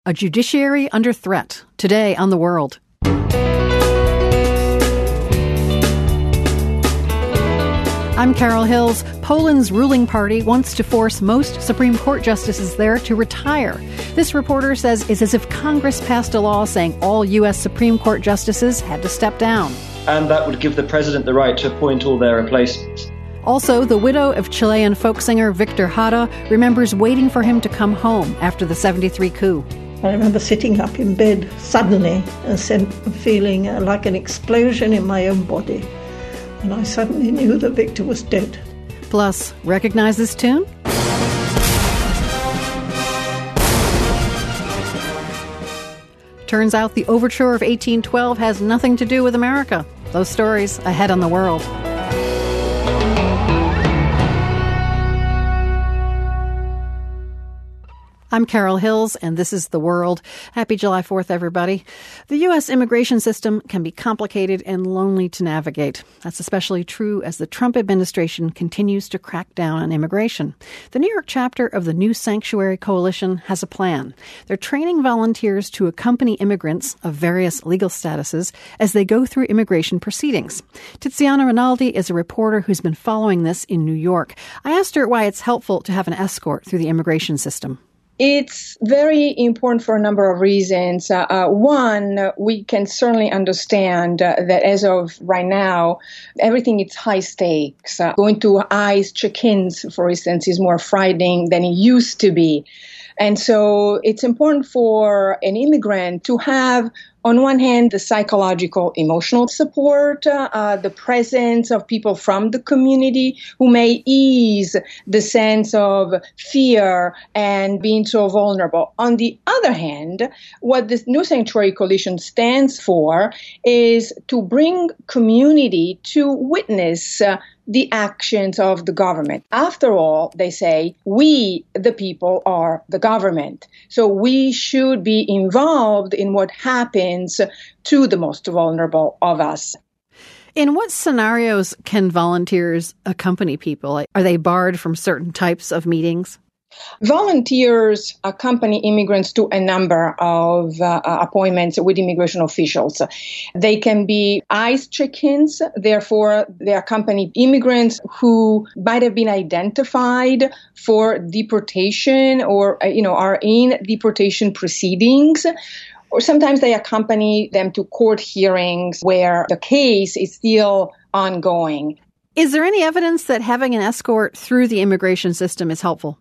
A judiciary under threat. Today on The World. I'm Carol Hills. Poland's ruling party wants to force most Supreme Court justices there to retire. This reporter says it's as if Congress passed a law saying all U.S. Supreme Court justices had to step down. And that would give the president the right to appoint all their replacements. Also, the widow of Chilean folk singer Victor Jara remembers waiting for him to come home after the 73 coup. I remember sitting up in bed suddenly and feeling like an explosion in my own body. And I suddenly knew that Victor was dead. Plus, recognize this tune? Turns out the overture of 1812 has nothing to do with America. Those stories ahead on The World. I'm Carol Hills, and this is The World. Happy July 4th, everybody. The U.S. immigration system can be complicated and lonely to navigate. That's especially true as the Trump administration continues to crack down on immigration. The New York chapter of the New Sanctuary Coalition has a plan. They're training volunteers to accompany immigrants of various legal statuses as they go through immigration proceedings. Tiziana Rinaldi is a reporter who's been following this in New York. I asked her why it's helpful to have an escort through the immigration system. It's very important for a number of reasons. One, we can certainly understand that as of right now, everything is high stakes. Going to ICE check-ins, for instance, is more frightening than it used to be. And so it's important for an immigrant to have, on one hand, the psychological, emotional support, the presence of people from the community who may ease the sense of fear and being so vulnerable. On the other hand, what the New Sanctuary Coalition stands for is to bring community to witness the actions of the government. After all, they say, we, the people, are the government. So we should be involved in what happens to the most vulnerable of us. In what scenarios can volunteers accompany people? Are they barred from certain types of meetings? Volunteers accompany immigrants to a number of appointments with immigration officials. They can be ICE check-ins, therefore they accompany immigrants who might have been identified for deportation or are in deportation proceedings. Or sometimes they accompany them to court hearings where the case is still ongoing. Is there any evidence that having an escort through the immigration system is helpful?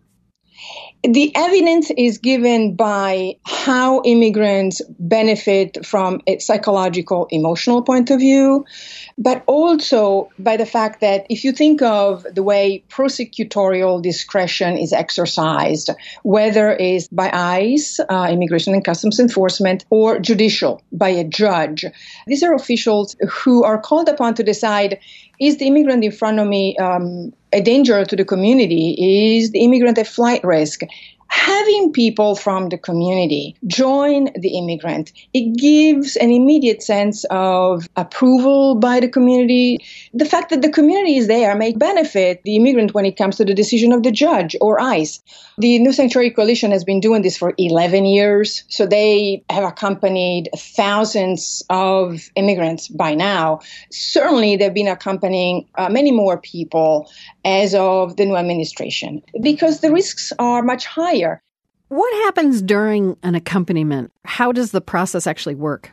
The evidence is given by how immigrants benefit from a psychological, emotional point of view, but also by the fact that if you think of the way prosecutorial discretion is exercised, whether it's by ICE, Immigration and Customs Enforcement, or judicial, by a judge, these are officials who are called upon to decide, is the immigrant in front of me a danger to the community? Is the immigrant a flight risk? Having people from the community join the immigrant, it gives an immediate sense of approval by the community. The fact that the community is there may benefit the immigrant when it comes to the decision of the judge or ICE. The New Sanctuary Coalition has been doing this for 11 years, so they have accompanied thousands of immigrants by now. Certainly, they've been accompanying many more people as of the new administration because the risks are much higher. What happens during an accompaniment? How does the process actually work?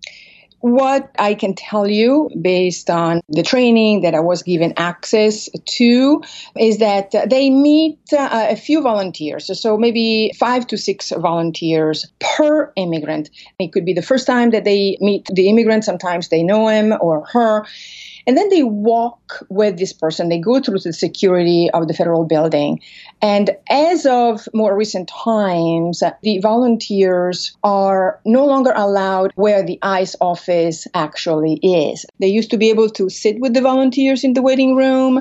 What I can tell you, based on the training that I was given access to, is that they meet a few volunteers, so maybe 5 to 6 volunteers per immigrant. It could be the first time that they meet the immigrant. Sometimes they know him or her. And then they walk with this person. They go through the security of the federal building. And as of more recent times, the volunteers are no longer allowed where the ICE office actually is. They used to be able to sit with the volunteers in the waiting room,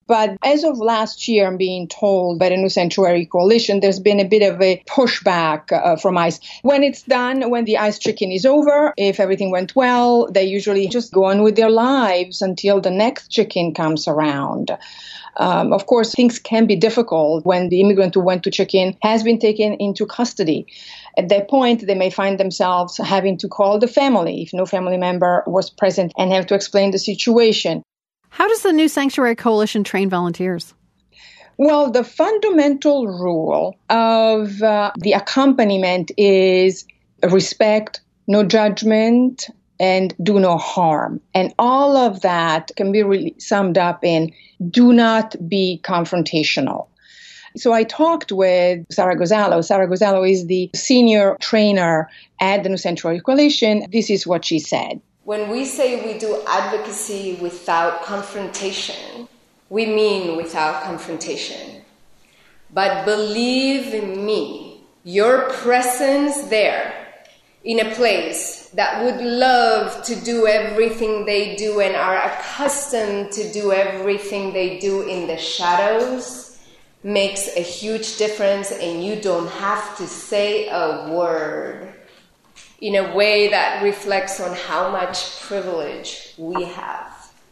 But as of last year, I'm being told by the New Sanctuary Coalition, there's been a bit of a pushback from ICE. When it's done, when the ICE check-in is over, if everything went well, they usually just go on with their lives until the next check-in comes around. Of course, things can be difficult when the immigrant who went to check in has been taken into custody. At that point, they may find themselves having to call the family if no family member was present and have to explain the situation. How does the New Sanctuary Coalition train volunteers? Well, the fundamental rule of the accompaniment is respect, no judgment, and do no harm. And all of that can be really summed up in do not be confrontational. So I talked with Sarah Gonzalo. Sarah Gonzalo is the senior trainer at the New Sanctuary Coalition. This is what she said. When we say we do advocacy without confrontation, we mean without confrontation. But believe in me, your presence there in a place that would love to do everything they do and are accustomed to do everything they do in the shadows makes a huge difference, and you don't have to say a word in a way that reflects on how much privilege we have.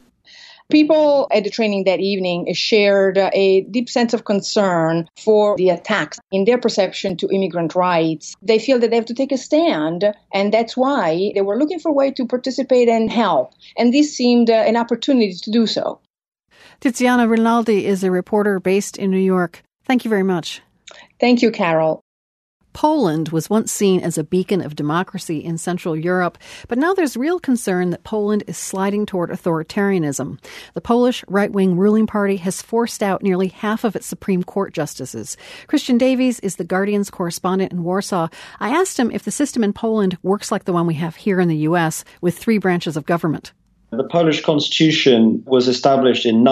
People at the training that evening shared a deep sense of concern for the attacks in their perception to immigrant rights. They feel that they have to take a stand, and that's why they were looking for a way to participate and help. And this seemed an opportunity to do so. Tiziana Rinaldi is a reporter based in New York. Thank you very much. Thank you, Carol. Poland was once seen as a beacon of democracy in Central Europe, but now there's real concern that Poland is sliding toward authoritarianism. The Polish right-wing ruling party has forced out nearly half of its Supreme Court justices. Christian Davies is the Guardian's correspondent in Warsaw. I asked him if the system in Poland works like the one we have here in the U.S., with 3 branches of government. The Polish constitution was established in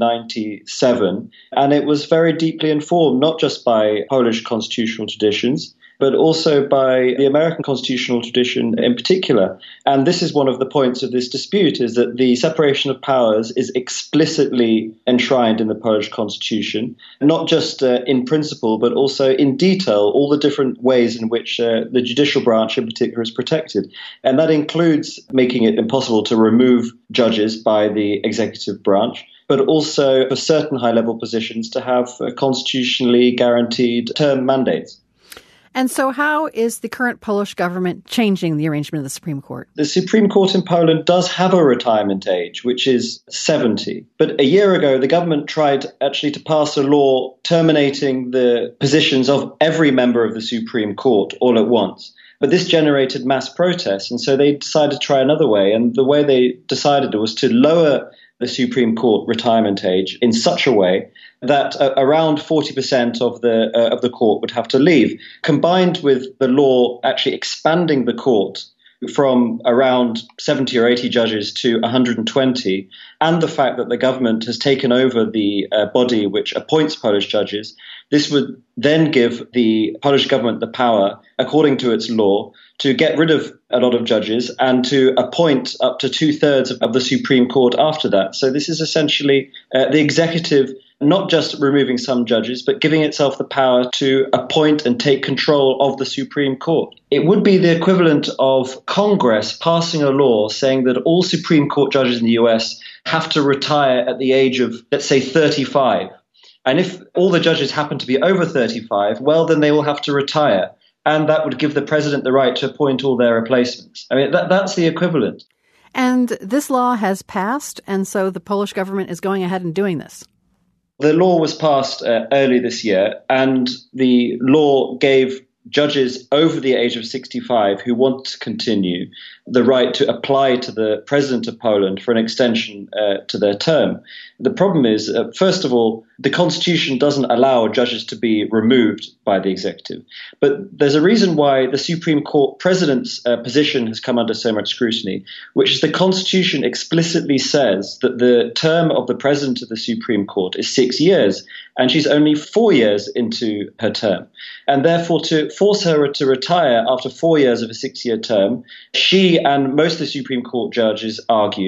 1997, and it was very deeply informed not just by Polish constitutional traditions, but also by the American constitutional tradition in particular. And this is one of the points of this dispute, is that the separation of powers is explicitly enshrined in the Polish constitution, not just in principle, but also in detail, all the different ways in which the judicial branch in particular is protected. And that includes making it impossible to remove judges by the executive branch, but also for certain high-level positions to have constitutionally guaranteed term mandates. And so how is the current Polish government changing the arrangement of the Supreme Court? The Supreme Court in Poland does have a retirement age, which is 70. But a year ago, the government tried actually to pass a law terminating the positions of every member of the Supreme Court all at once. But this generated mass protests, and so they decided to try another way. And the way they decided was to lower the Supreme Court retirement age in such a way that around 40% of the court would have to leave, combined with the law actually expanding the court from around 70 or 80 judges to 120, and the fact that the government has taken over the body which appoints Polish judges. This would then give the Polish government the power, according to its law, to get rid of a lot of judges and to appoint up to 2/3 of the Supreme Court after that. So this is essentially the executive not just removing some judges, but giving itself the power to appoint and take control of the Supreme Court. It would be the equivalent of Congress passing a law saying that all Supreme Court judges in the US have to retire at the age of, let's say, 35. And if all the judges happen to be over 35, well, then they will have to retire. And that would give the president the right to appoint all their replacements. I mean, that's the equivalent. And this law has passed, and so the Polish government is going ahead and doing this. The law was passed early this year, and the law gave judges over the age of 65 who want to continue the right to apply to the president of Poland for an extension to their term. The problem is, first of all, the constitution doesn't allow judges to be removed by the executive. But there's a reason why the Supreme Court president's position has come under so much scrutiny, which is the constitution explicitly says that the term of the president of the Supreme Court is 6 years, and she's only 4 years into her term. And therefore, to force her to retire after 4 years of a 6-year term, she and most of the Supreme Court judges argue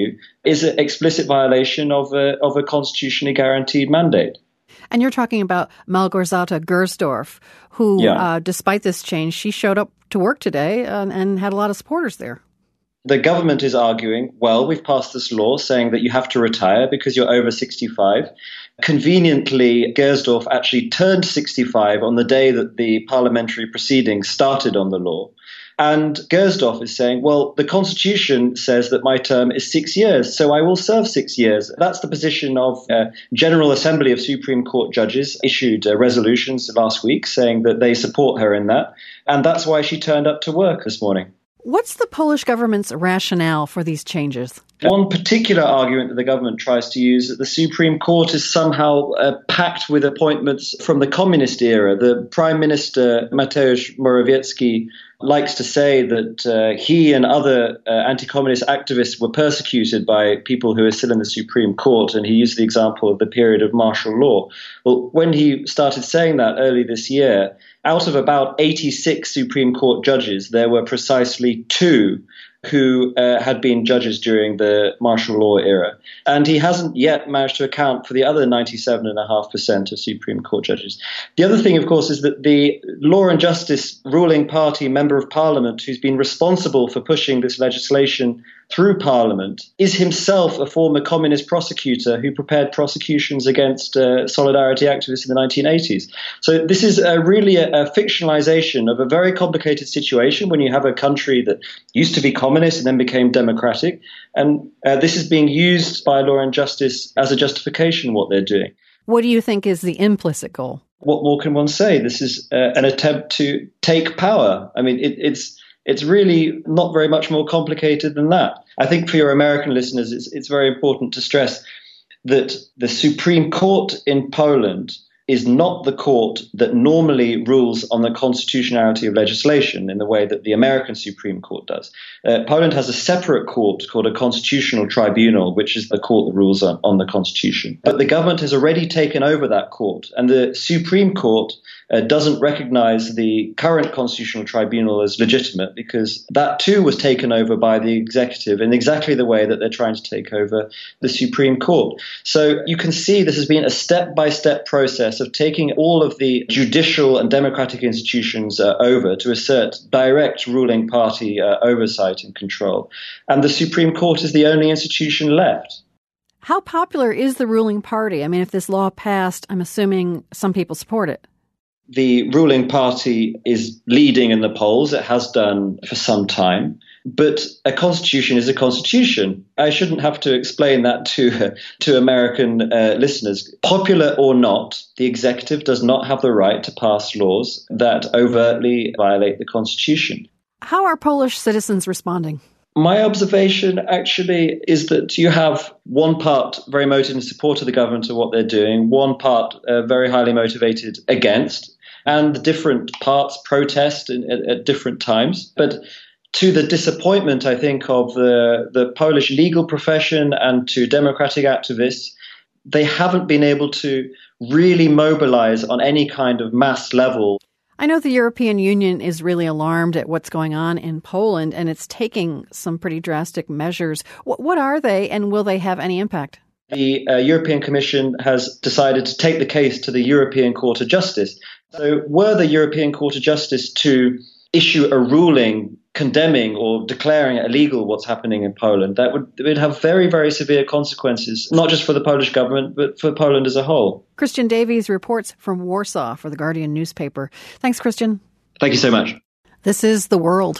is an explicit violation of a constitutionally guaranteed mandate. And you're talking about Malgorzata Gersdorf, who, despite this change, she showed up to work today and had a lot of supporters there. The government is arguing, well, we've passed this law saying that you have to retire because you're over 65. Conveniently, Gersdorf actually turned 65 on the day that the parliamentary proceedings started on the law. And Gersdorf is saying, well, the Constitution says that my term is 6 years, so I will serve 6 years. That's the position of General Assembly of Supreme Court judges issued resolutions last week saying that they support her in that. And that's why she turned up to work this morning. What's the Polish government's rationale for these changes? One particular argument that the government tries to use is that the Supreme Court is somehow packed with appointments from the communist era. The Prime Minister, Mateusz Morawiecki, likes to say that he and other anti-communist activists were persecuted by people who are still in the Supreme Court, and he used the example of the period of martial law. Well, when he started saying that early this year, out of about 86 Supreme Court judges, there were precisely 2 who had been judges during the martial law era. And he hasn't yet managed to account for the other 97.5% of Supreme Court judges. The other thing, of course, is that the Law and Justice ruling party member of parliament who's been responsible for pushing this legislation through parliament is himself a former communist prosecutor who prepared prosecutions against solidarity activists in the 1980s. So this is really a fictionalization of a very complicated situation when you have a country that used to be communist and then became democratic. And this is being used by Law and Justice as a justification of what they're doing. What do you think is the implicit goal? What more can one say? This is an attempt to take power. I mean, it's really not very much more complicated than that. I think for your American listeners, it's very important to stress that the Supreme Court in Poland is not the court that normally rules on the constitutionality of legislation in the way that the American Supreme Court does. Poland has a separate court called a constitutional tribunal, which is the court that rules on the constitution. But the government has already taken over that court, and the Supreme Court doesn't recognize the current constitutional tribunal as legitimate because that too was taken over by the executive in exactly the way that they're trying to take over the Supreme Court. So you can see this has been a step-by-step process of taking all of the judicial and democratic institutions over to assert direct ruling party oversight and control. And the Supreme Court is the only institution left. How popular is the ruling party? I mean, if this law passed, I'm assuming some people support it. The ruling party is leading in the polls. It has done for some time. But a constitution is a constitution. I shouldn't have to explain that to American listeners. Popular or not, the executive does not have the right to pass laws that overtly violate the constitution. How are Polish citizens responding? My observation actually is that you have one part very motivated in support of the government of what they're doing, one part very highly motivated against, and the different parts protest at different times. But to the disappointment, I think, of the Polish legal profession and to democratic activists, they haven't been able to really mobilize on any kind of mass level. I know the European Union is really alarmed at what's going on in Poland, and it's taking some pretty drastic measures. What are they, and will they have any impact? The European Commission has decided to take the case to the European Court of Justice. So were the European Court of Justice to issue a ruling condemning or declaring illegal what's happening in Poland, that would have very, very severe consequences, not just for the Polish government, but for Poland as a whole. Christian Davies reports from Warsaw for the Guardian newspaper. Thanks, Christian. Thank you so much. This is The World.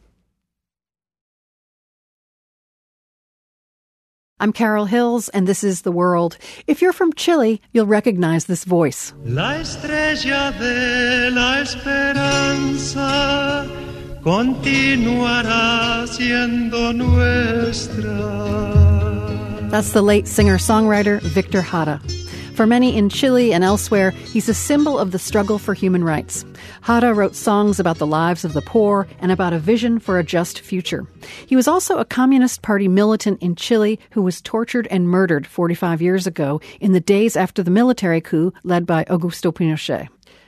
I'm Carol Hills, and this is The World. If you're from Chile, you'll recognize this voice. La estrella de la esperanza continuará siendo nuestra. That's the late singer-songwriter Victor Jara. For many in Chile and elsewhere, he's a symbol of the struggle for human rights. Jara wrote songs about the lives of the poor and about a vision for a just future. He was also a Communist Party militant in Chile who was tortured and murdered 45 years ago in the days after the military coup led by Augusto Pinochet.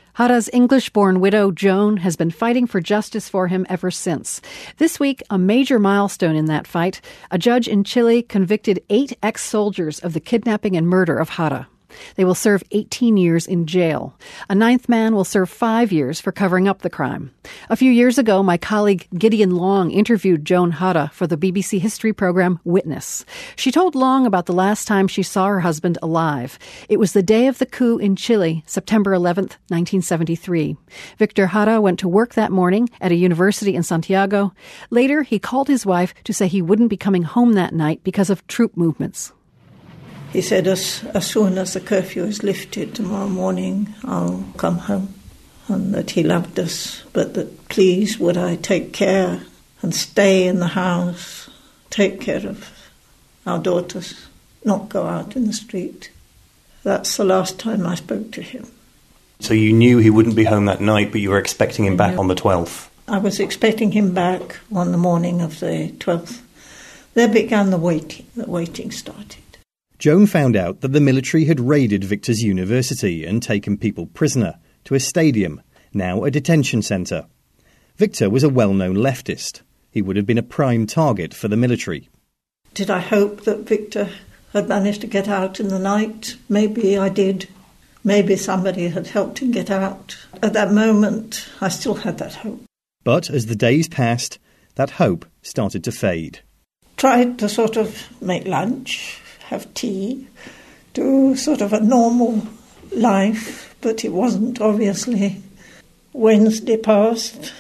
Hara's English-born widow, Joan, has been fighting for justice for him ever since. This week, a major milestone in that fight. A judge in Chile convicted 8 ex-soldiers of the kidnapping and murder of Hara. They will serve 18 years in jail. A 9th man will serve 5 years for covering up the crime. A few years ago, my colleague Gideon Long interviewed Joan Hara for the BBC history program Witness. She told Long about the last time she saw her husband alive. It was the day of the coup in Chile, September 11th, 1973. Victor Jara went to work that morning at a university in Santiago. Later, he called his wife to say he wouldn't be coming home that night because of troop movements. He said, as soon as the curfew is lifted tomorrow morning, I'll come home. And that he loved us, but that please would I take care and stay in the house, take care of our daughters, not go out in the street. That's the last time I spoke to him. So you knew he wouldn't be home that night, but you were expecting him back on the 12th? I was expecting him back on the morning of the 12th. There began the waiting. The waiting started. Joan found out that the military had raided Victor's university and taken people prisoner to a stadium, now a detention centre. Victor was a well-known leftist. He would have been a prime target for the military. Did I hope that Victor had managed to get out in the night? Maybe I did. Maybe somebody had helped him get out. At that moment, I still had that hope. But as the days passed, that hope started to fade. Tried to sort of make lunch, have tea, do sort of a normal life, but it wasn't, obviously. Wednesday passed,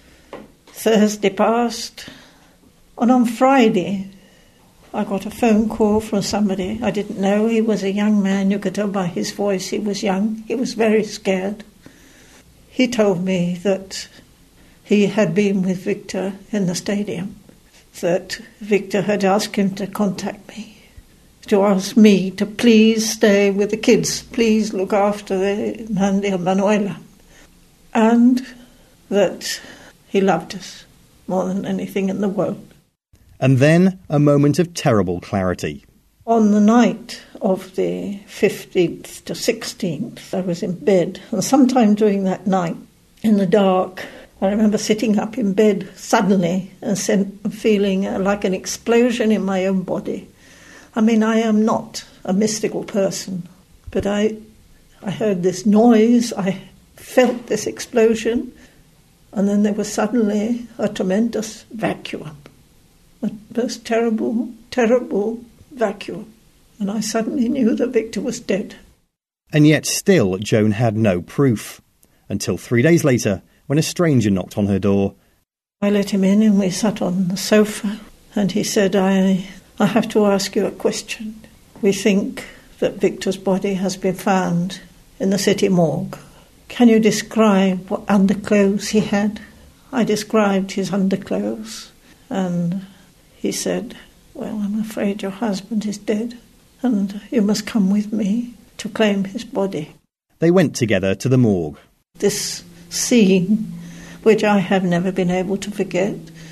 Thursday passed, and on Friday I got a phone call from somebody I didn't know. He was a young man. You could tell by his voice he was young. He was very scared. He told me that he had been with Victor in the stadium, that Victor had asked him to contact me, to ask me to please stay with the kids, please look after Mandy and Manuela, and that he loved us more than anything in the world. And then a moment of terrible clarity. On the night of the 15th to 16th, I was in bed, and sometime during that night, in the dark, I remember sitting up in bed suddenly and feeling like an explosion in my own body. I mean, I am not a mystical person, but I heard this noise, I felt this explosion, and then there was suddenly a tremendous vacuum, a most terrible, terrible vacuum. And I suddenly knew that Victor was dead. And yet still Joan had no proof, until 3 days later, when a stranger knocked on her door. I let him in and we sat on the sofa, and he said, I have to ask you a question. We think that Victor's body has been found in the city morgue. Can you describe what underclothes he had? I described his underclothes, and he said, well, I'm afraid your husband is dead, and you must come with me to claim his body. They went together to the morgue. This scene, which I have never been able to forget,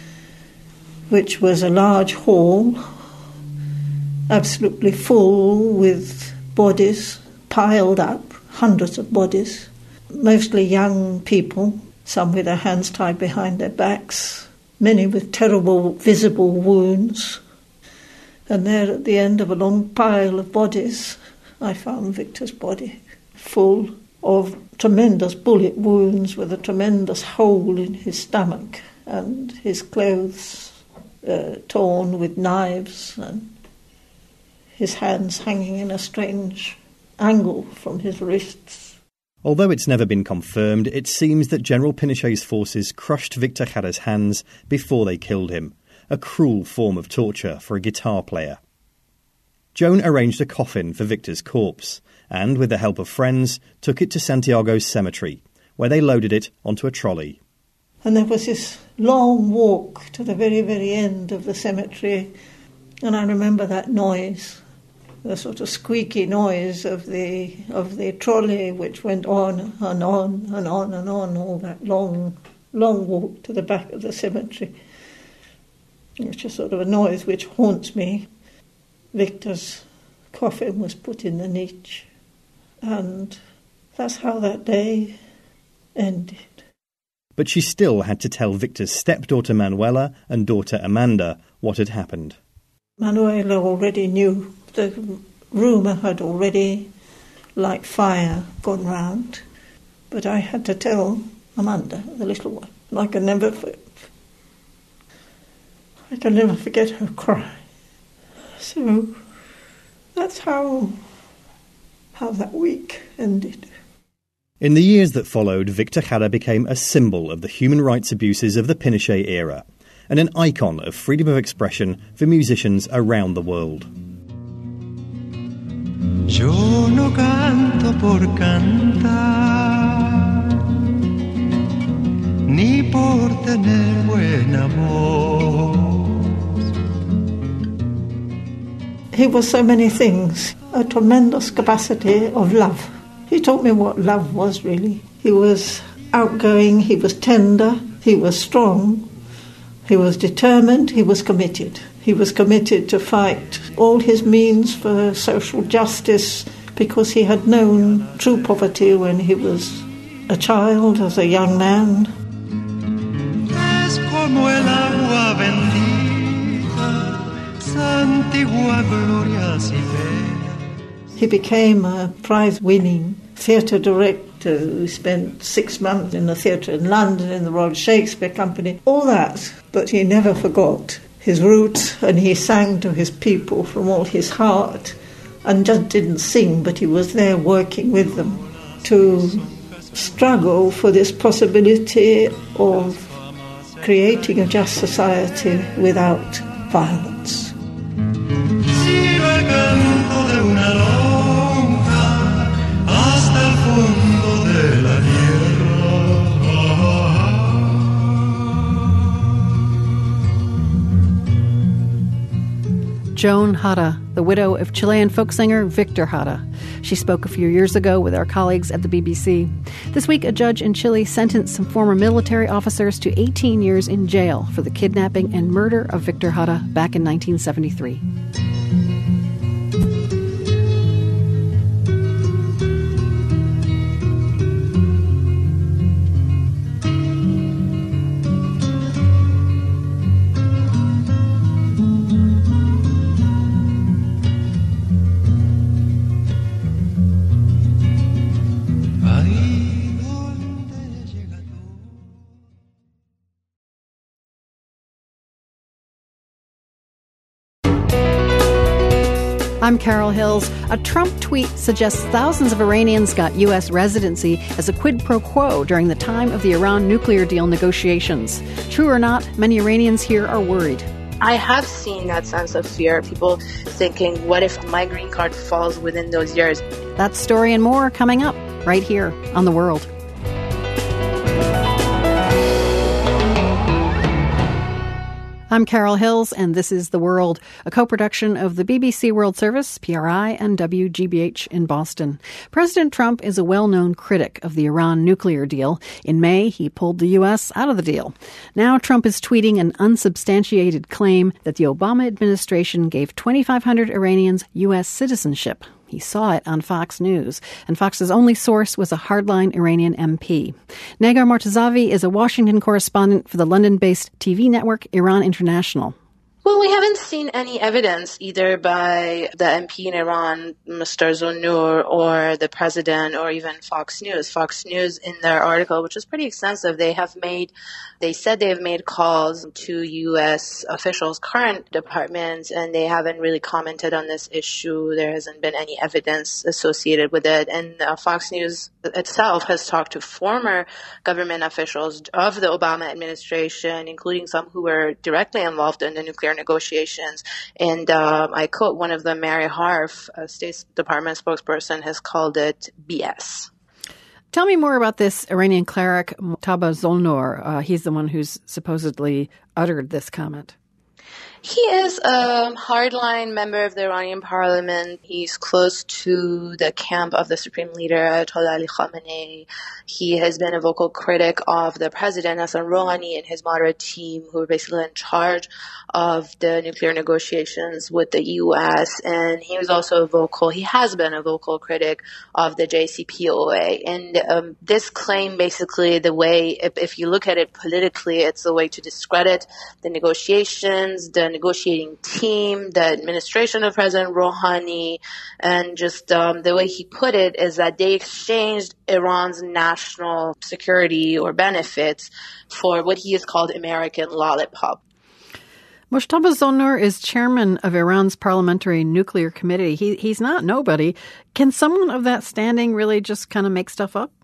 which was a large hall, absolutely full with bodies piled up, hundreds of bodies, mostly young people, some with their hands tied behind their backs, many with terrible visible wounds. And there at the end of a long pile of bodies, I found Victor's body, full of tremendous bullet wounds with a tremendous hole in his stomach, and his clothes torn with knives, and his hands hanging in a strange angle from his wrists. Although it's never been confirmed, it seems that General Pinochet's forces crushed Victor Jara's hands before they killed him, a cruel form of torture for a guitar player. Joan arranged a coffin for Victor's corpse and, with the help of friends, took it to Santiago's cemetery, where they loaded it onto a trolley. And there was this long walk to the very, very end of the cemetery, and I remember that noise, the sort of squeaky noise of the trolley, which went on and on and on and on, all that long walk to the back of the cemetery, which is sort of a noise which haunts me. Victor's coffin was put in the niche, and that's how that day ended. But she still had to tell Victor's stepdaughter Manuela and daughter Amanda what had happened. Manuela already knew. The rumour had already, like fire, gone round. But I had to tell Amanda, the little one. I can never forget her cry. So that's how that week ended. In the years that followed, Victor Jara became a symbol of the human rights abuses of the Pinochet era and an icon of freedom of expression for musicians around the world. Yo no canto por cantar, ni por tener buena voz. He was so many things, a tremendous capacity of love. He taught me what love was, really. He was outgoing, he was tender, he was strong, he was determined, he was committed. He was committed to fight all his means for social justice because he had known true poverty when he was a child, as a young man. Es como el agua bendita, santigua gloria si pena. He became a prize-winning theatre director who spent 6 months in the theatre in London, in the Royal Shakespeare Company, all that. But he never forgot his roots, and he sang to his people from all his heart, and just didn't sing, but he was there working with them to struggle for this possibility of creating a just society without violence. Joan Jara, the widow of Chilean folk singer Victor Jara. She spoke a few years ago with our colleagues at the BBC. This week, a judge in Chile sentenced some former military officers to 18 years in jail for the kidnapping and murder of Victor Jara back in 1973. I'm Carol Hills. A Trump tweet suggests thousands of Iranians got U.S. residency as a quid pro quo during the time of the Iran nuclear deal negotiations. True or not, many Iranians here are worried. I have seen that sense of fear, people thinking, what if my green card falls within those years? That story and more coming up right here on The World. I'm Carol Hills, and this is The World, a co-production of the BBC World Service, PRI, and WGBH in Boston. President Trump is a well-known critic of the Iran nuclear deal. In May, he pulled the U.S. out of the deal. Now Trump is tweeting an unsubstantiated claim that the Obama administration gave 2,500 Iranians U.S. citizenship. He saw it on Fox News, and Fox's only source was a hardline Iranian MP. Negar Mortazavi is a Washington correspondent for the London-based TV network Iran International. Well, we haven't seen any evidence either by the MP in Iran, Mr. Zonur, or the president, or even Fox News. Fox News, in their article, which is pretty extensive, they said they have made calls to U.S. officials, current departments, and they haven't really commented on this issue. There hasn't been any evidence associated with it. And Fox News itself has talked to former government officials of the Obama administration, including some who were directly involved in the nuclear negotiations. And I quote one of them, Mary Harf, a State Department spokesperson, has called it BS. Tell me more about this Iranian cleric, Mojtaba Zolnur. He's the one who's supposedly uttered this comment. He is a hardline member of the Iranian parliament. He's close to the camp of the supreme leader, Ayatollah Ali Khamenei. He has been a vocal critic of the president, Hassan Rouhani, and his moderate team, who are basically in charge of the nuclear negotiations with the U.S. And he has been a vocal critic of the JCPOA. And this claim, basically, the way, if you look at it politically, it's a way to discredit the negotiations, the negotiating team, the administration of President Rouhani, and just the way he put it is that they exchanged Iran's national security or benefits for what he has called American lollipop. Mojtaba Zonur is chairman of Iran's Parliamentary Nuclear Committee. He's not nobody. Can someone of that standing really just kind of make stuff up?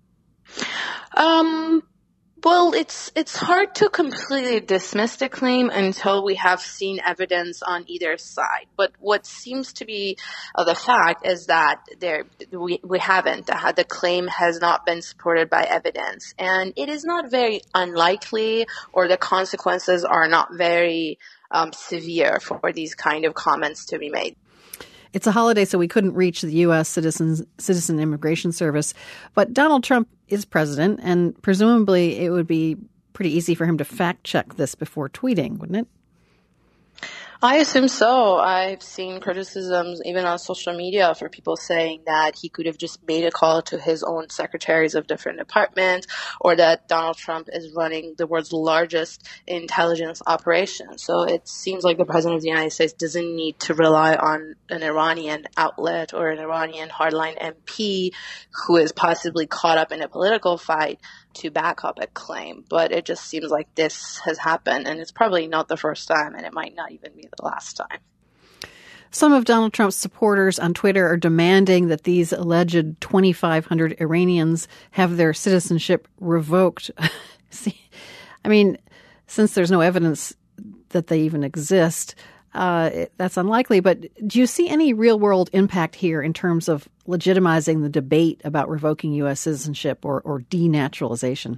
Well, it's hard to completely dismiss the claim until we have seen evidence on either side. But what seems to be the fact is that we haven't. The claim has not been supported by evidence. And it is not very unlikely, or the consequences are not very severe for these kind of comments to be made. It's a holiday, so we couldn't reach the U.S. Citizen Immigration Service. But Donald Trump is president, and presumably it would be pretty easy for him to fact-check this before tweeting, wouldn't it? I assume so. I've seen criticisms even on social media for people saying that he could have just made a call to his own secretaries of different departments, or that Donald Trump is running the world's largest intelligence operation. So it seems like the president of the United States doesn't need to rely on an Iranian outlet or an Iranian hardline MP who is possibly caught up in a political fight to back up a claim. But it just seems like this has happened, and it's probably not the first time, and it might not even be the last time. Some of Donald Trump's supporters on Twitter are demanding that these alleged 2,500 Iranians have their citizenship revoked. Since there's no evidence that they even exist, that's unlikely. But do you see any real-world impact here in terms of legitimizing the debate about revoking U.S. citizenship or denaturalization?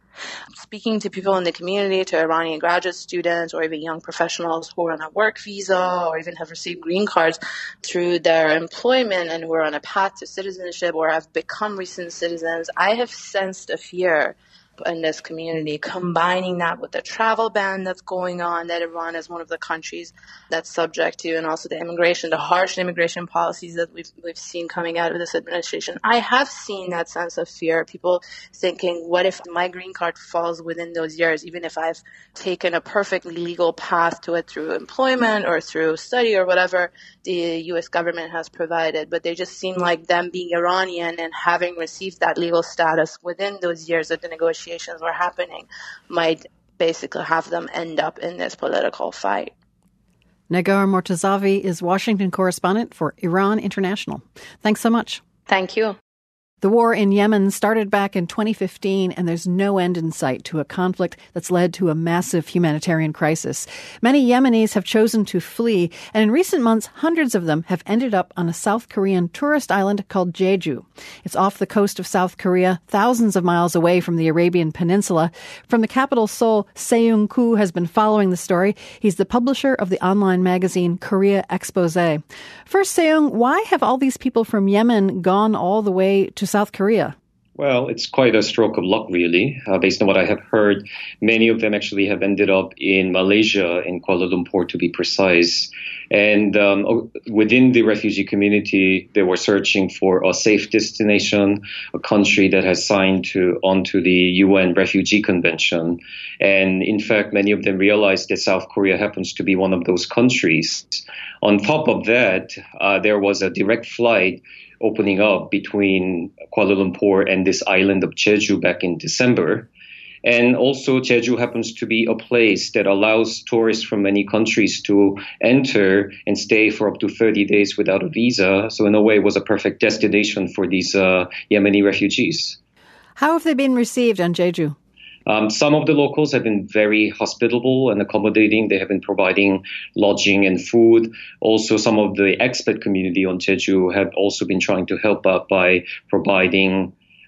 Speaking to people in the community, to Iranian graduate students or even young professionals who are on a work visa or even have received green cards through their employment and who are on a path to citizenship or have become recent citizens, I have sensed a fear in this community, combining that with the travel ban that's going on, that Iran is one of the countries that's subject to, and also the harsh immigration policies that we've seen coming out of this administration. I have seen that sense of fear, people thinking, what if my green card falls within those years, even if I've taken a perfectly legal path to it through employment or through study or whatever the U.S. government has provided. But they just seem like them being Iranian and having received that legal status within those years that the negotiations were happening might basically have them end up in this political fight. Negar Mortazavi is Washington correspondent for Iran International. Thanks so much. Thank you. The war in Yemen started back in 2015, and there's no end in sight to a conflict that's led to a massive humanitarian crisis. Many Yemenis have chosen to flee, and in recent months, hundreds of them have ended up on a South Korean tourist island called Jeju. It's off the coast of South Korea, thousands of miles away from the Arabian Peninsula. From the capital, Seoul, Seung Koo has been following the story. He's the publisher of the online magazine Korea Exposé. First, Seung, why have all these people from Yemen gone all the way to South Korea? Well, it's quite a stroke of luck, really. Based on what I have heard, many of them actually have ended up in Malaysia, in Kuala Lumpur to be precise. And within the refugee community, they were searching for a safe destination, a country that has signed onto the UN Refugee Convention. And in fact, many of them realized that South Korea happens to be one of those countries. On top of that, there was a direct flight opening up between Kuala Lumpur and this island of Jeju back in December. And also Jeju happens to be a place that allows tourists from many countries to enter and stay for up to 30 days without a visa. So in a way, it was a perfect destination for these Yemeni refugees. How have they been received on Jeju? Some of the locals have been very hospitable and accommodating. They have been providing lodging and food. Also, some of the expat community on Jeju have also been trying to help out by providing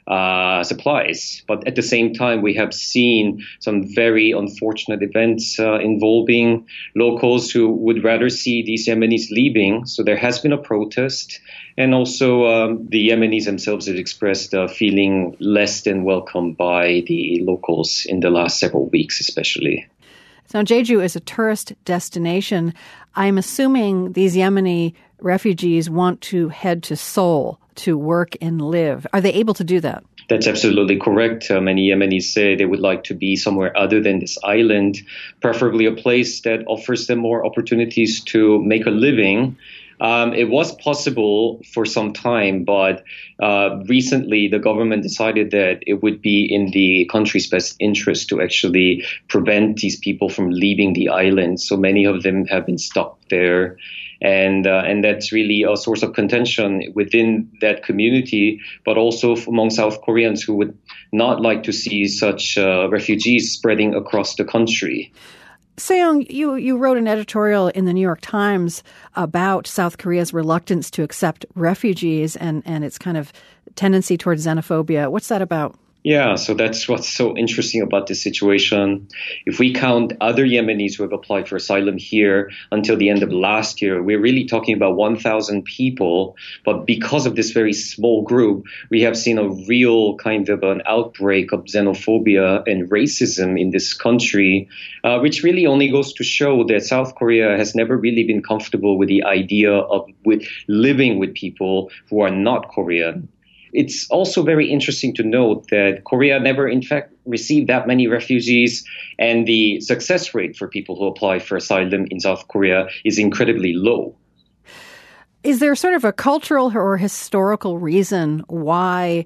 supplies. But at the same time, we have seen some very unfortunate events involving locals who would rather see these Yemenis leaving. So there has been a protest. And also the Yemenis themselves have expressed feeling less than welcome by the locals in the last several weeks, especially. Now, Jeju is a tourist destination. I'm assuming these Yemeni refugees want to head to Seoul to work and live. Are they able to do that? That's absolutely correct. Many Yemenis say they would like to be somewhere other than this island, preferably a place that offers them more opportunities to make a living. It was possible for some time, but recently the government decided that it would be in the country's best interest to actually prevent these people from leaving the island. So many of them have been stuck there. And that's really a source of contention within that community, but also among South Koreans who would not like to see such refugees spreading across the country. Seong, you wrote an editorial in the New York Times about South Korea's reluctance to accept refugees and its kind of tendency towards xenophobia. What's that about? Yeah, so that's what's so interesting about this situation. If we count other Yemenis who have applied for asylum here until the end of last year, we're really talking about 1,000 people. But because of this very small group, we have seen a real kind of an outbreak of xenophobia and racism in this country, which really only goes to show that South Korea has never really been comfortable with the idea of living with people who are not Korean. It's also very interesting to note that Korea never, in fact, received that many refugees, and the success rate for people who apply for asylum in South Korea is incredibly low. Is there sort of a cultural or historical reason why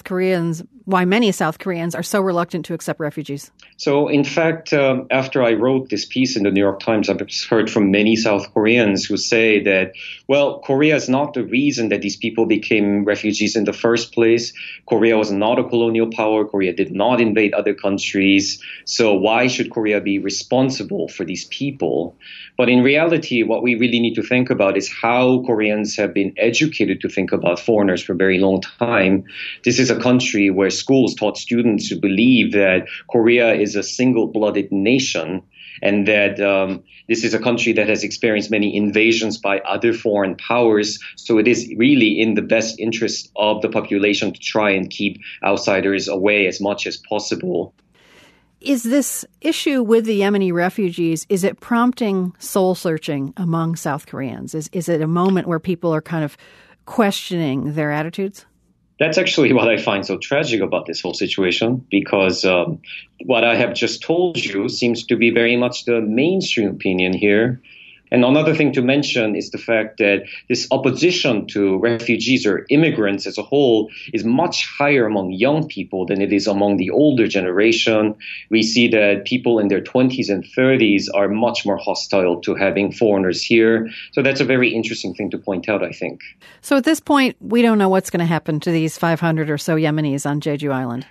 many South Koreans are so reluctant to accept refugees? So, in fact, after I wrote this piece in the New York Times, I've heard from many South Koreans who say that, well, Korea is not the reason that these people became refugees in the first place. Korea was not a colonial power. Korea did not invade other countries. So why should Korea be responsible for these people? But in reality, what we really need to think about is how Koreans have been educated to think about foreigners for a very long time. This is a country where schools taught students to believe that Korea is a single-blooded nation, and that this is a country that has experienced many invasions by other foreign powers. So it is really in the best interest of the population to try and keep outsiders away as much as possible. Is this issue with the Yemeni refugees, is it prompting soul searching among South Koreans? Is it a moment where people are kind of questioning their attitudes? That's actually what I find so tragic about this whole situation, because what I have just told you seems to be very much the mainstream opinion here. And another thing to mention is the fact that this opposition to refugees or immigrants as a whole is much higher among young people than it is among the older generation. We see that people in their 20s and 30s are much more hostile to having foreigners here. So that's a very interesting thing to point out, I think. So at this point, we don't know what's going to happen to these 500 or so Yemenis on Jeju Island.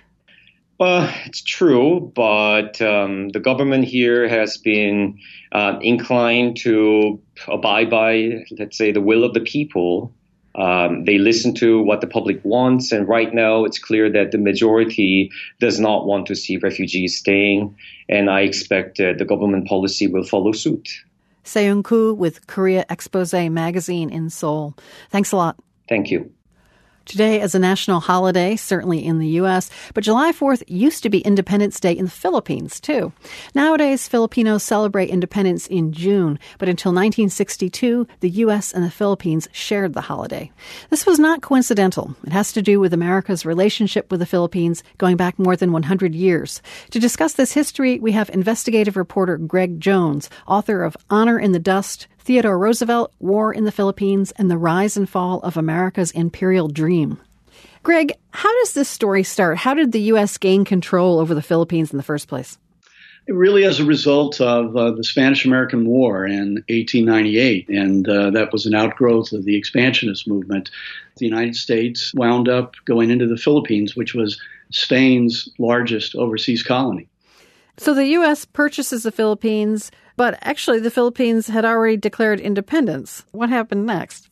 It's true, but the government here has been inclined to abide by, let's say, the will of the people. They listen to what the public wants, and right now it's clear that the majority does not want to see refugees staying, and I expect that the government policy will follow suit. Seung Koo with Korea Expose magazine in Seoul. Thanks a lot. Thank you. Today is a national holiday, certainly in the U.S., but July 4th used to be Independence Day in the Philippines, too. Nowadays, Filipinos celebrate independence in June, but until 1962, the U.S. and the Philippines shared the holiday. This was not coincidental. It has to do with America's relationship with the Philippines going back more than 100 years. To discuss this history, we have investigative reporter Greg Jones, author of Honor in the Dust, Theodore Roosevelt, War in the Philippines, and the Rise and Fall of America's Imperial Dream. Greg, how does this story start? How did the U.S. gain control over the Philippines in the first place? Really as a result of the Spanish-American War in 1898, and that was an outgrowth of the expansionist movement. The United States wound up going into the Philippines, which was Spain's largest overseas colony. So the U.S. purchases the Philippines, but actually the Philippines had already declared independence. What happened next?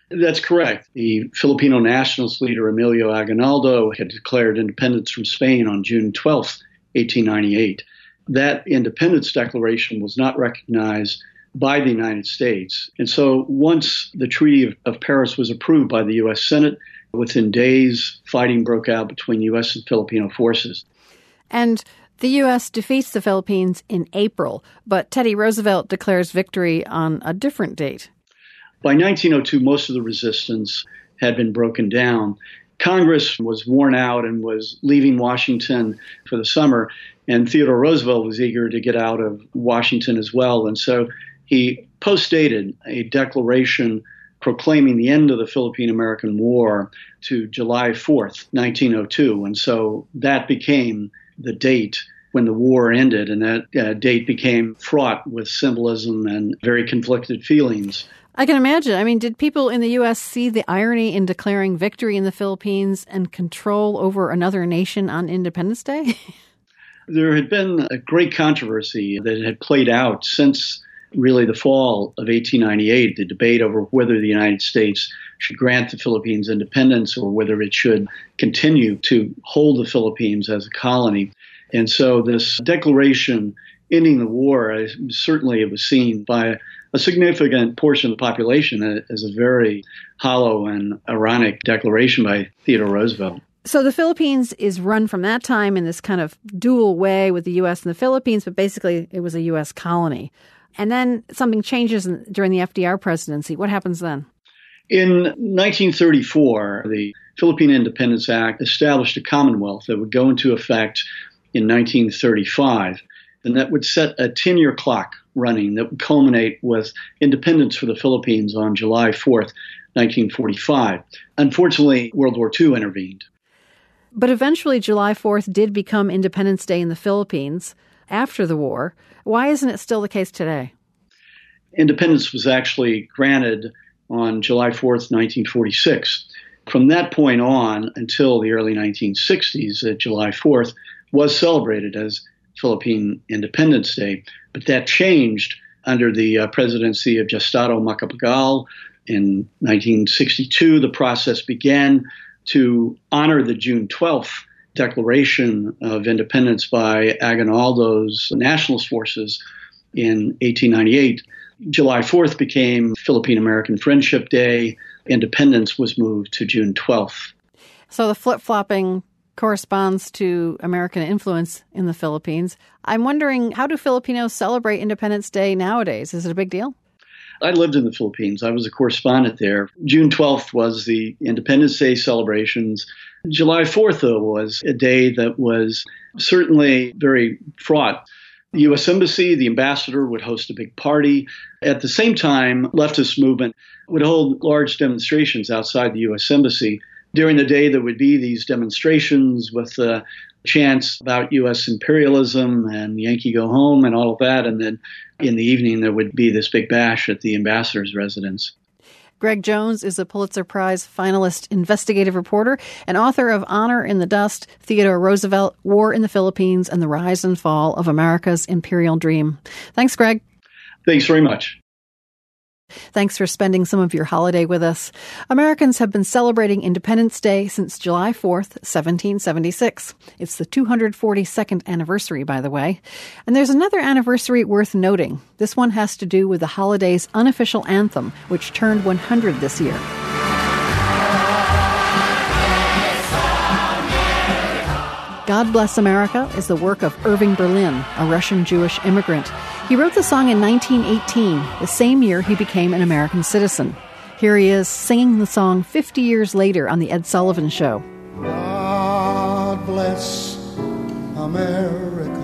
That's correct. The Filipino nationalist leader Emilio Aguinaldo had declared independence from Spain on June 12, 1898. That independence declaration was not recognized by the United States. And so once the Treaty of Paris was approved by the U.S. Senate, within days, fighting broke out between U.S. and Filipino forces. And the U.S. defeats the Philippines in April, but Teddy Roosevelt declares victory on a different date. By 1902, most of the resistance had been broken down. Congress was worn out and was leaving Washington for the summer, and Theodore Roosevelt was eager to get out of Washington as well. And so he postdated a declaration proclaiming the end of the Philippine-American War to July 4th, 1902. And so that became the date when the war ended, and that date became fraught with symbolism and very conflicted feelings. I can imagine. I mean, did people in the U.S. see the irony in declaring victory in the Philippines and control over another nation on Independence Day? There had been a great controversy that had played out since really the fall of 1898, the debate over whether the United States should grant the Philippines independence or whether it should continue to hold the Philippines as a colony. And so this declaration ending the war, certainly it was seen by a significant portion of the population as a very hollow and ironic declaration by Theodore Roosevelt. So the Philippines is run from that time in this kind of dual way with the U.S. and the Philippines, but basically it was a U.S. colony. And then something changes during the FDR presidency. What happens then? In 1934, the Philippine Independence Act established a commonwealth that would go into effect in 1935. And that would set a 10-year clock running that would culminate with independence for the Philippines on July 4th, 1945. Unfortunately, World War II intervened. But eventually, July 4th did become Independence Day in the Philippines after the war. Why isn't it still the case today? Independence was actually granted on July 4th, 1946. From that point on until the early 1960s, July 4th was celebrated as Philippine Independence Day. But that changed under the presidency of Gustavo Macapagal. In 1962, the process began to honor the June 12th Declaration of Independence by Aguinaldo's nationalist forces in 1898. July 4th became Philippine-American Friendship Day. Independence was moved to June 12th. So the flip-flopping corresponds to American influence in the Philippines. I'm wondering, how do Filipinos celebrate Independence Day nowadays? Is it a big deal? I lived in the Philippines. I was a correspondent there. June 12th was the Independence Day celebrations. July 4th, though, was a day that was certainly very fraught. The U.S. Embassy, the ambassador, would host a big party. At the same time, leftist movement would hold large demonstrations outside the U.S. Embassy. During the day, there would be these demonstrations with chants about U.S. imperialism and Yankee go home and all of that. And then in the evening, there would be this big bash at the ambassador's residence. Greg Jones is a Pulitzer Prize finalist investigative reporter and author of Honor in the Dust, Theodore Roosevelt, War in the Philippines, and the Rise and Fall of America's Imperial Dream. Thanks, Greg. Thanks very much. Thanks for spending some of your holiday with us. Americans have been celebrating Independence Day since July 4th, 1776. It's the 242nd anniversary, by the way. And there's another anniversary worth noting. This one has to do with the holiday's unofficial anthem, which turned 100 this year. God Bless America is the work of Irving Berlin, a Russian Jewish immigrant. He wrote the song in 1918, the same year he became an American citizen. Here he is singing the song 50 years later on The Ed Sullivan Show. God bless America,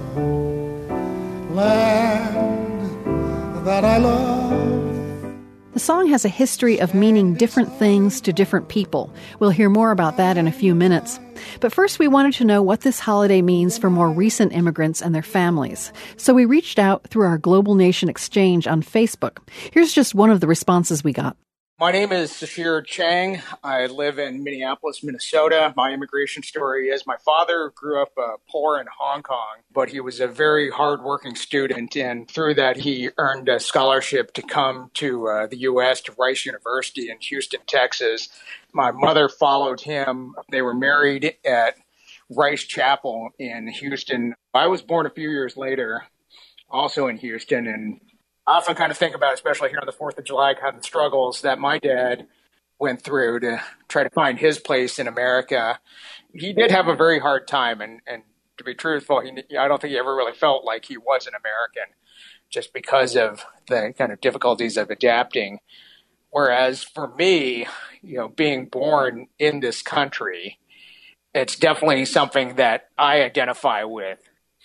land that I love. The song has a history of meaning different things to different people. We'll hear more about that in a few minutes. But first, we wanted to know what this holiday means for more recent immigrants and their families. So we reached out through our Global Nation Exchange on Facebook. Here's just one of the responses we got. My name is Sashir Chang. I live in Minneapolis, Minnesota. My immigration story is my father grew up poor in Hong Kong, but he was a very hardworking student, and through that he earned a scholarship to come to the U.S. to Rice University in Houston, Texas. My mother followed him. They were married at Rice Chapel in Houston. I was born a few years later, also in Houston, and I often kind of think about, especially here on the 4th of July, kind of the struggles that my dad went through to try to find his place in America. He did have a very hard time, and to be truthful, I don't think he ever really felt like he was an American just because of the kind of difficulties of adapting. Whereas for me, being born in this country, it's definitely something that I identify with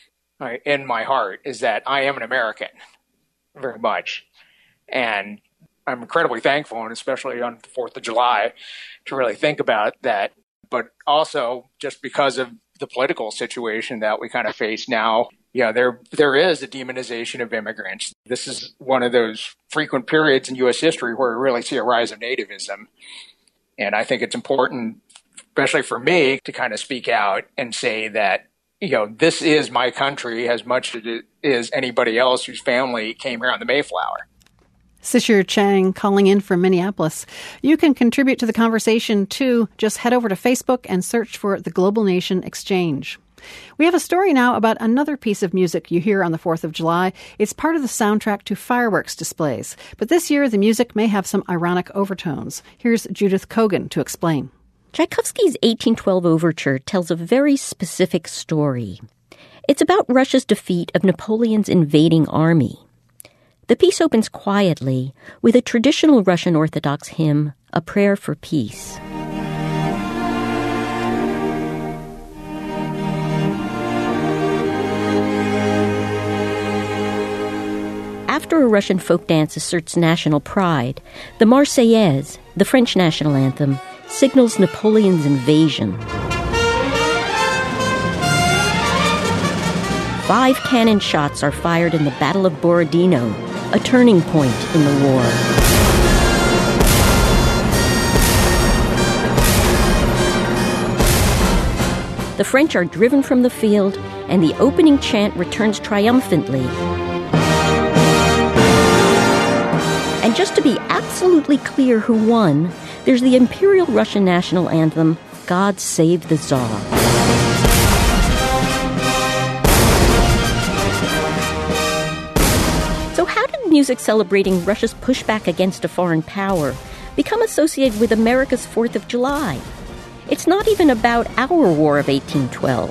in my heart, is that I am an American. Very much. And I'm incredibly thankful, and especially on the 4th of July, to really think about that. But also, just because of the political situation that we kind of face now, there is a demonization of immigrants. This is one of those frequent periods in U.S. history where we really see a rise of nativism. And I think it's important, especially for me, to kind of speak out and say that this is my country as much as it is anybody else whose family came here on the Mayflower. Sashir Chang calling in from Minneapolis. You can contribute to the conversation too. Just head over to Facebook and search for the Global Nation Exchange. We have a story now about another piece of music you hear on the 4th of July. It's part of the soundtrack to fireworks displays. But this year, the music may have some ironic overtones. Here's Judith Kogan to explain. Tchaikovsky's 1812 overture tells a very specific story. It's about Russia's defeat of Napoleon's invading army. The piece opens quietly with a traditional Russian Orthodox hymn, A Prayer for Peace. After a Russian folk dance asserts national pride, the Marseillaise, the French national anthem, signals Napoleon's invasion. 5 cannon shots are fired in the Battle of Borodino, a turning point in the war. The French are driven from the field, and the opening chant returns triumphantly. And just to be absolutely clear who won, there's the Imperial Russian national anthem, God Save the Tsar. So how did music celebrating Russia's pushback against a foreign power become associated with America's 4th of July? It's not even about our War of 1812.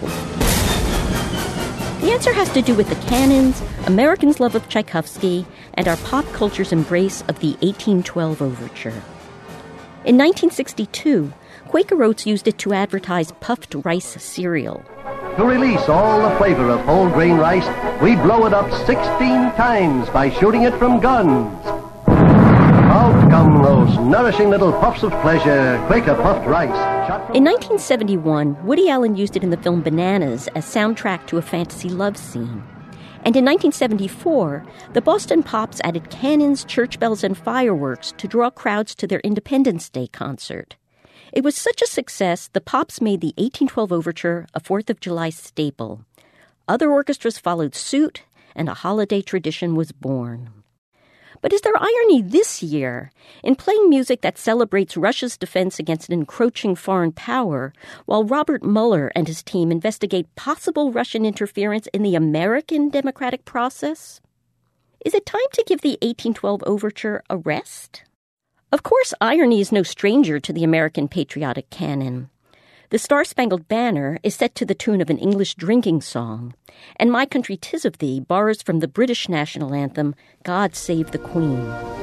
The answer has to do with the canons, Americans' love of Tchaikovsky, and our pop culture's embrace of the 1812 overture. In 1962, Quaker Oats used it to advertise puffed rice cereal. To release all the flavor of whole grain rice, we blow it up 16 times by shooting it from guns. Out come those nourishing little puffs of pleasure, Quaker puffed rice. In 1971, Woody Allen used it in the film Bananas as soundtrack to a fantasy love scene. And in 1974, the Boston Pops added cannons, church bells, and fireworks to draw crowds to their Independence Day concert. It was such a success, the Pops made the 1812 overture a 4th of July staple. Other orchestras followed suit, and a holiday tradition was born. But is there irony this year in playing music that celebrates Russia's defense against an encroaching foreign power, while Robert Mueller and his team investigate possible Russian interference in the American democratic process? Is it time to give the 1812 overture a rest? Of course, irony is no stranger to the American patriotic canon. The Star-Spangled Banner is set to the tune of an English drinking song, and My Country 'Tis of Thee borrows from the British national anthem, God Save the Queen.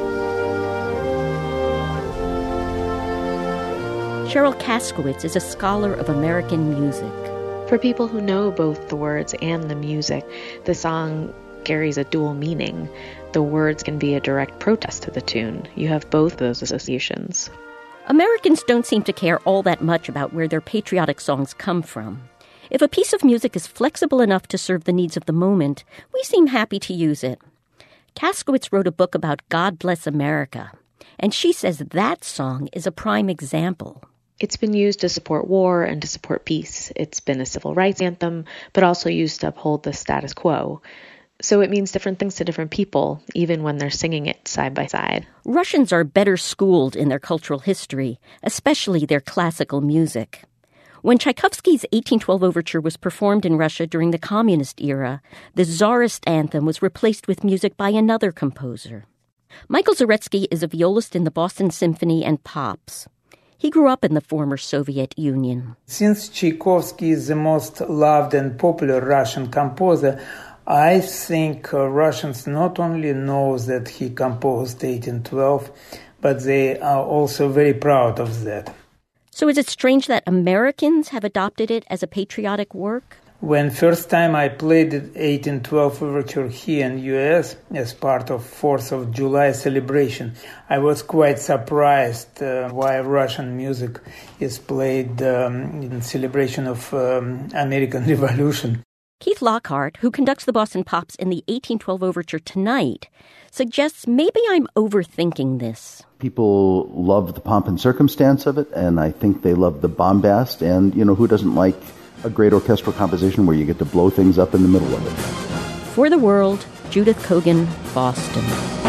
Cheryl Kaskowitz is a scholar of American music. For people who know both the words and the music, the song carries a dual meaning. The words can be a direct protest to the tune. You have both those associations. Americans don't seem to care all that much about where their patriotic songs come from. If a piece of music is flexible enough to serve the needs of the moment, we seem happy to use it. Kaskowitz wrote a book about God Bless America. And she says that song is a prime example. It's been used to support war and to support peace. It's been a civil rights anthem, but also used to uphold the status quo. So it means different things to different people, even when they're singing it side by side. Russians are better schooled in their cultural history, especially their classical music. When Tchaikovsky's 1812 overture was performed in Russia during the communist era, the Tsarist anthem was replaced with music by another composer. Michael Zaretsky is a violist in the Boston Symphony and Pops. He grew up in the former Soviet Union. Since Tchaikovsky is the most loved and popular Russian composer, I think Russians not only know that he composed 1812, but they are also very proud of that. So is it strange that Americans have adopted it as a patriotic work? When first time I played the 1812 overture here in U.S. as part of 4th of July celebration, I was quite surprised why Russian music is played in celebration of American Revolution. Keith Lockhart, who conducts the Boston Pops in the 1812 overture tonight, suggests maybe I'm overthinking this. People love the pomp and circumstance of it, and I think they love the bombast, and, who doesn't like a great orchestral composition where you get to blow things up in the middle of it. For the World, Judith Kogan, Boston.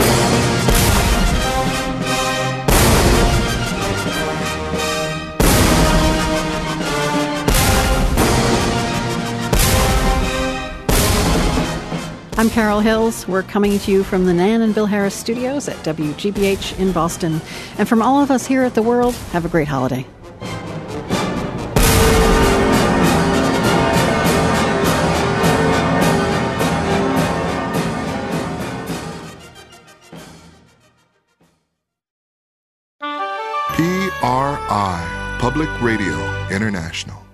I'm Carol Hills. We're coming to you from the Nan and Bill Harris studios at WGBH in Boston. And from all of us here at The World, have a great holiday. PRI, Public Radio International.